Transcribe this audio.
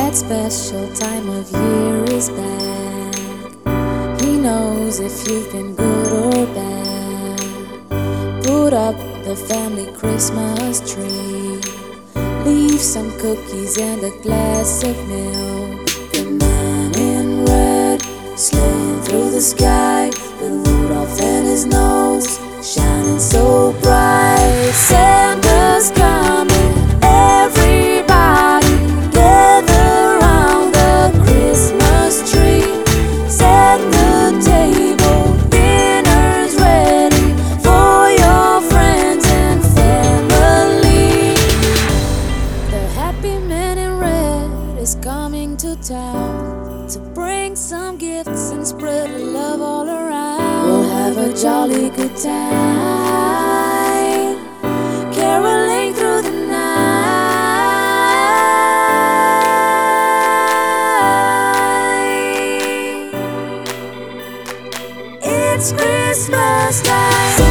that special time of year is back. He knows if you've been good or bad. Put up the family Christmas tree. Leave some cookies and a glass of milk. The man in red sleighing through the sky, with Rudolph and his nose shining so bright. Santa's coming, everybody gather round the Christmas tree. Set the table, dinner's ready for your friends and family. The happy man in red is coming to town to bring some gifts and spread the love all around. We'll have a jolly good time, caroling through the night. It's Christmas time.